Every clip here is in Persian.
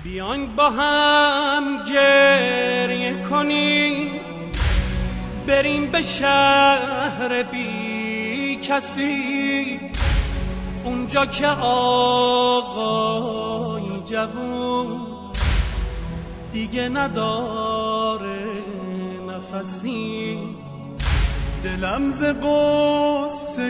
بیاین با هم گریه کنیم، بریم به شهر بی کسی، اونجا که آقای جوون دیگه نداره نفسی. دلم ز غصه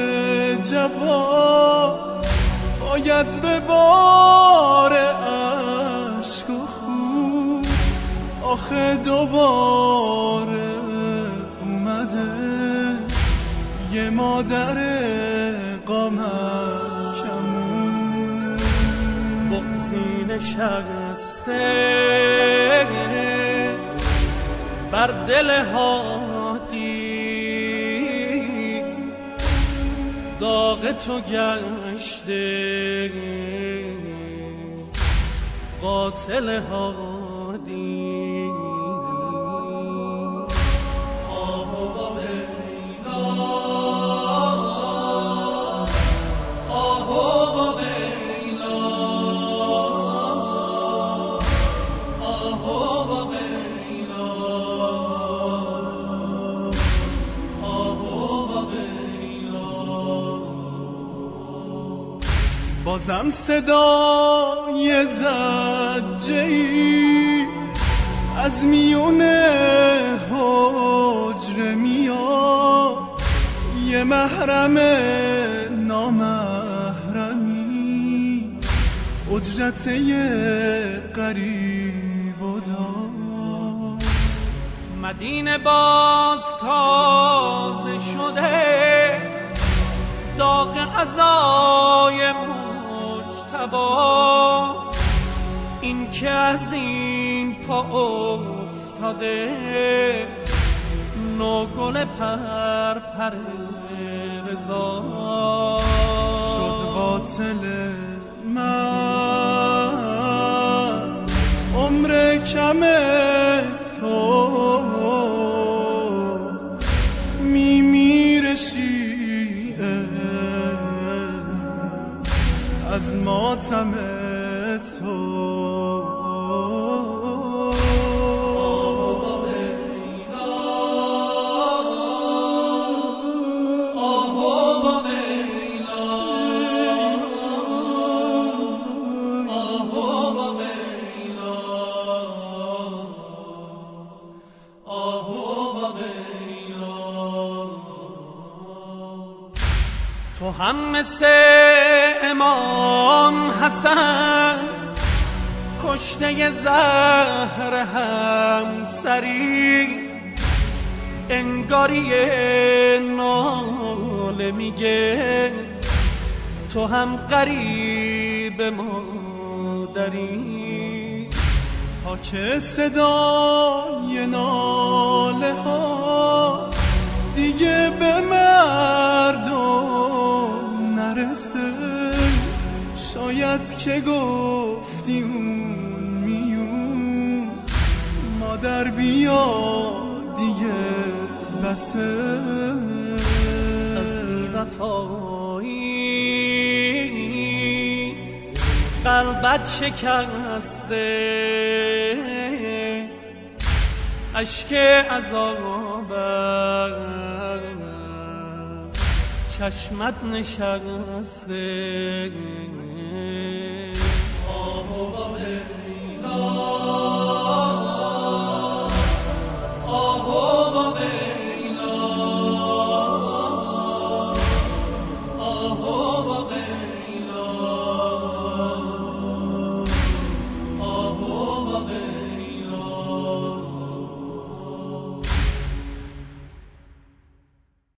جوان باید به بار عشق و خون، آخه دوباره اومده یه مادر قامت کمون. بغضی نشسته بر دل هادی، داغ تو گشته قاتل هادی. بازم صدای زجه‌ای از میون حجره میاد، یه محرم نامحرمی اجرته غریب و دار. مدینه باز تازه شده، داغ عزای مجتبی، این که از این پا افتاده نوگل پر رضا شد قاتل من. عمر کم تو میمیره شیعه از ماتم تو. تو هم مثل امام حسن کشته زهر همسری، انگاری ناله میگه تو هم غریب مادری. تا که صدای ناله ها دیگه به مردم نرسه، شاید که گفتی اون میون مادر بیا دیگه بسه. از بی‌وفایی قلبت شکسته، اشک عذابت چشمت نشسته. آه و